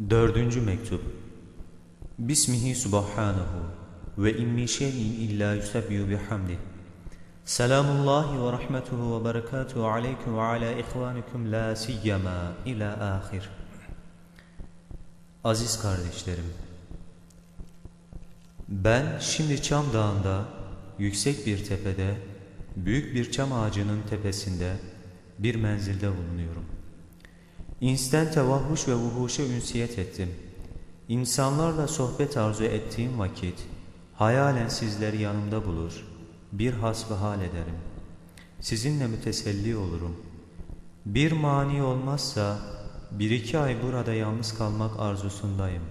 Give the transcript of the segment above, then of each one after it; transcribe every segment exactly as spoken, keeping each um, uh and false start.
Dördüncü mektup. Bismihi subhanahu ve in min şeyin illa yusabbihu bihamdih. Selamullahi ve rahmetuhu ve berekatuhu aleykum ve ala ihvanikum la siyyama ila ahir. Aziz kardeşlerim, ben şimdi Çam Dağı'nda, yüksek bir tepede, büyük bir çam ağacının tepesinde bir menzilde bulunuyorum. İnsten tevahhuş ve vuhuşa ünsiyet ettim. İnsanlarla sohbet arzu ettiğim vakit, hayalen sizleri yanımda bulur, bir hasbihal ederim. Sizinle müteselli olurum. Bir mani olmazsa, bir iki ay burada yalnız kalmak arzusundayım.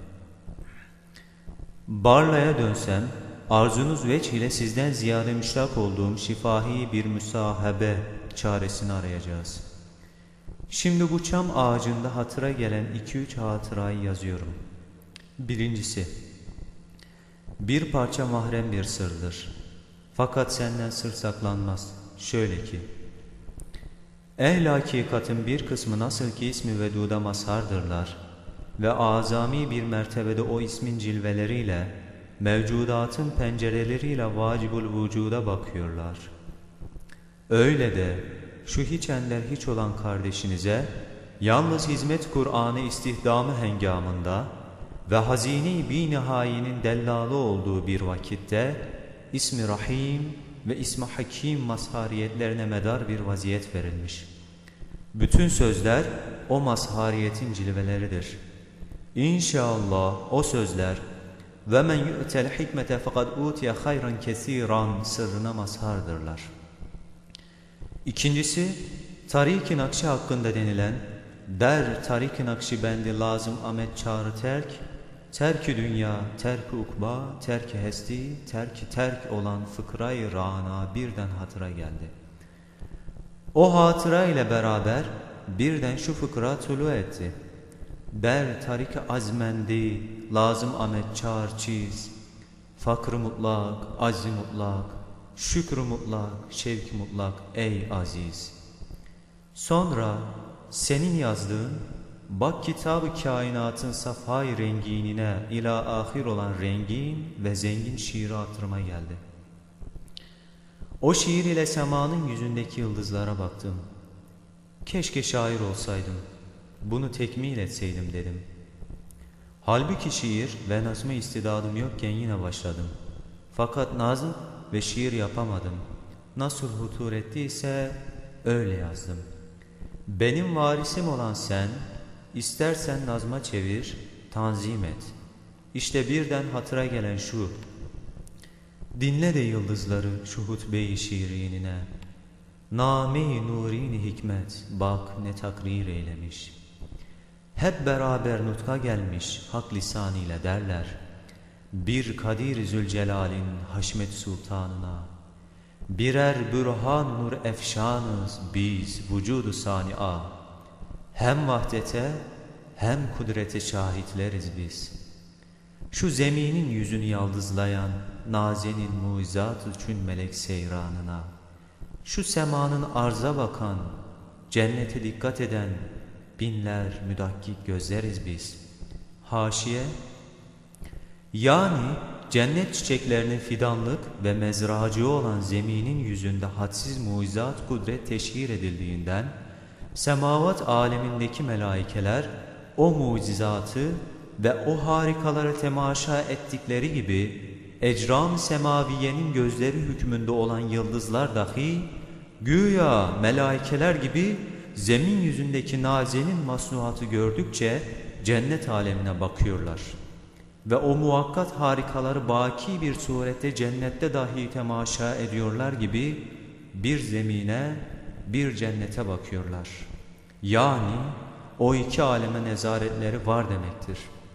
Barla'ya dönsem, arzunuz veç ile sizden ziyade müştak olduğum şifahi bir müsahabe çaresini arayacağız. Şimdi bu çam ağacında hatıra gelen iki üç hatırayı yazıyorum. Birincisi, bir parça mahrem bir sırdır. Fakat senden sır saklanmaz. Şöyle ki, ehl-i hakikatin bir kısmı nasıl ki ismi veduda mazhardırlar ve azami bir mertebede o ismin cilveleriyle, mevcudatın pencereleriyle vacibul vücuda bakıyorlar. Öyle de şu hiç ender hiç olan kardeşinize yalnız hizmet Kur'an'ı istihdamı hengamında ve hazine-i binihayinin dellalı olduğu bir vakitte ismi Rahim ve ismi Hakim mazhariyetlerine medar bir vaziyet verilmiş. Bütün sözler o mazhariyetin cilveleridir. İnşallah o sözler ve men yu'tel hikmete fakat utiye hayran kesiran sırrına mazhardırlar. İkincisi, Tarik-i Nakşi hakkında denilen der Tarik-i Nakşibendi lazım amet çağrı terk, terk-i dünya, terk-i ukba, terk-i hesti, terk-i terk olan fıkra-i rana birden hatıra geldi. O hatıra ile beraber birden şu fıkra tulu etti. Der Tarik-i azmendi, lazım amet çağır çiz, fakr-ı mutlak, azz-i mutlak, şükr-ü mutlak, şevk-i mutlak ey aziz. Sonra senin yazdığın bak kitab-ı kainatın safhay renginine ila ahir olan rengin ve zengin şiiri hatırıma geldi. O şiir ile semanın yüzündeki yıldızlara baktım. Keşke şair olsaydım, bunu tekmil etseydim dedim. Halbuki şiir ve nazma istidadım yokken yine başladım. Fakat nazım ve şiir yapamadım. Nasıl hutur ettiyse öyle yazdım. Benim varisim olan sen, istersen nazma çevir, tanzim et. İşte birden hatıra gelen şu. Dinle de yıldızları şu hutbe-i şiirinine. Name-i nurin hikmet bak ne takrir eylemiş. Hep beraber nutka gelmiş hak lisanıyla derler. Bir Kadir Zülcelal'in Haşmet Sultanına, birer bürhan nur efşanız biz vücudu sani'a, hem vahdete hem kudrete şahitleriz biz. Şu zeminin yüzünü yaldızlayan nazenin muizat-ı çün melek seyranına, şu semanın arza bakan, cennete dikkat eden binler müdakkik gözleriz biz. Haşiye, yani cennet çiçeklerinin fidanlık ve mezracı olan zeminin yüzünde hadsiz muizat kudret teşhir edildiğinden, semavat alemindeki melaikeler o mucizatı ve o harikalara temaşa ettikleri gibi, ecram-ı semaviyenin gözleri hükmünde olan yıldızlar dahi, güya melaikeler gibi zemin yüzündeki nazenin masnuatı gördükçe cennet alemine bakıyorlar. Ve o muvakkat harikaları baki bir surette cennette dahi temaşa ediyorlar gibi bir zemine, bir cennete bakıyorlar. Yani o iki aleme nezaretleri var demektir.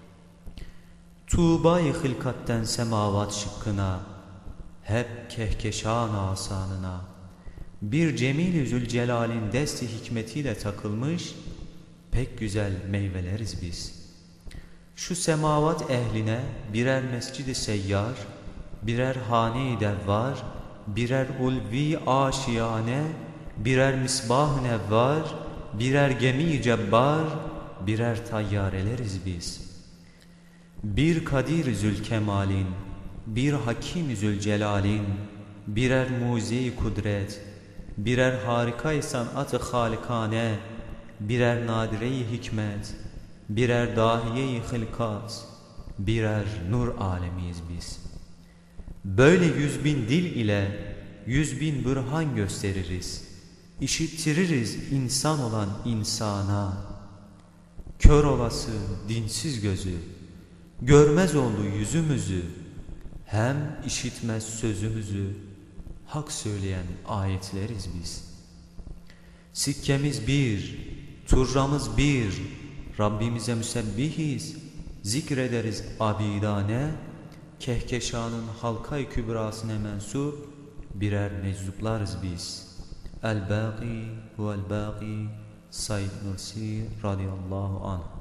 Tuğba-i hılkatten semavat şıkkına, hep kehkeşan asanına, bir Cemil-i Zülcelal'in desti hikmetiyle takılmış, pek güzel meyveleriz biz. Şu semavat ehline birer mescid-i seyyar, birer hane-i devvar, birer ulvi aşiyane, birer misbah-ı nevvar, birer gemi-i cebbar, birer tayyareleriz biz. Bir Kadir Zülkemal'in, bir Hakim Zülcelal'in, birer mucize-i kudret, birer harika-i sanat-ı halikane, birer nadire-i hikmet, birer dahiye-i hılkat, birer nur alemiyiz biz. Böyle yüz bin dil ile yüz bin bürhan gösteririz, işittiririz insan olan insana. Kör olası dinsiz gözü, görmez oldu yüzümüzü, hem işitmez sözümüzü, hak söyleyen ayetleriz biz. Sikkemiz bir, turramız bir, Rabbimize müsebbihiz, zikrederiz abidane, Kehkeşanın halka-i kübrasına mensup birer meczuplarız biz. El-Bâqi huvel-Bâqi Said Nursi radıyallahu anh.